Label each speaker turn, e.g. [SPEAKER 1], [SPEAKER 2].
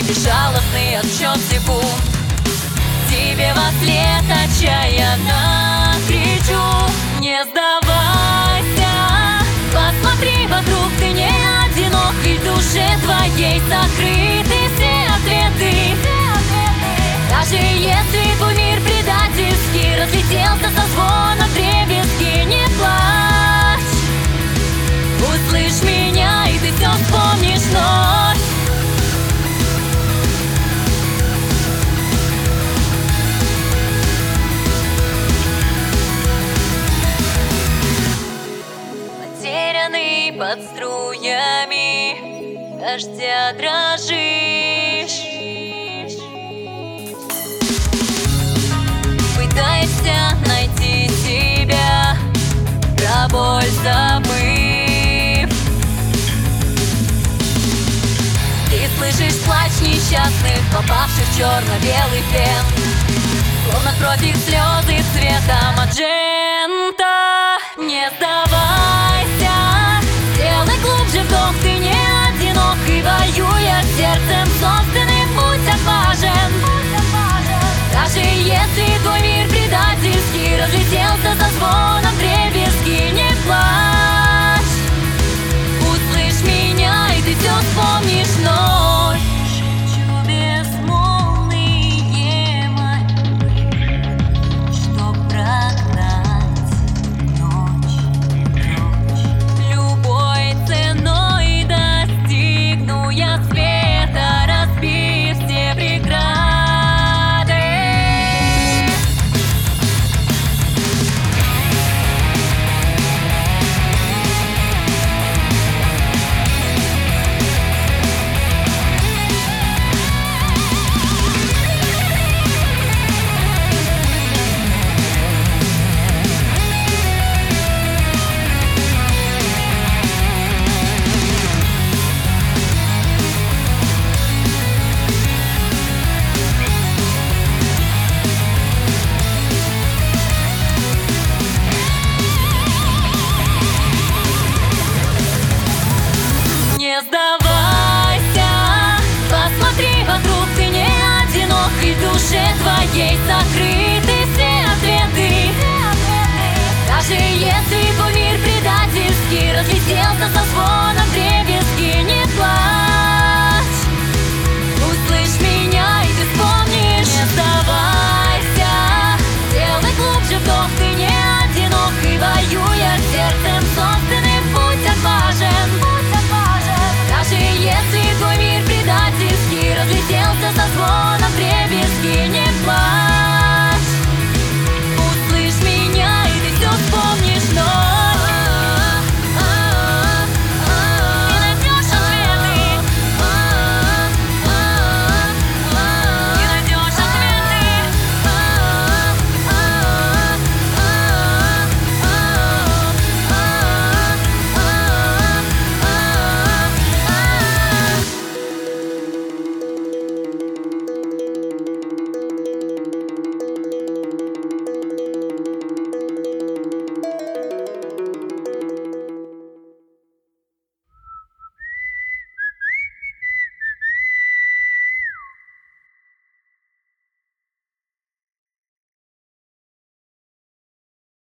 [SPEAKER 1] безжалостный отсчет секунд. Тебе во след отчаянно кричу: не сдавайся, посмотри вокруг, ты не одинок, ведь в душе твоей сокрыты все ответы. Даже если твой мир предательский разлетелся со звоном вдребезги, не плачь, услышь меня, и ты все вспомнишь вновь. Потерянный под струями дождя дрожишь, пытаешься найти себя, про боль забыв. Ты слышишь плач несчастных, попавших в черно-белый плен, словно кровь их слезы цветом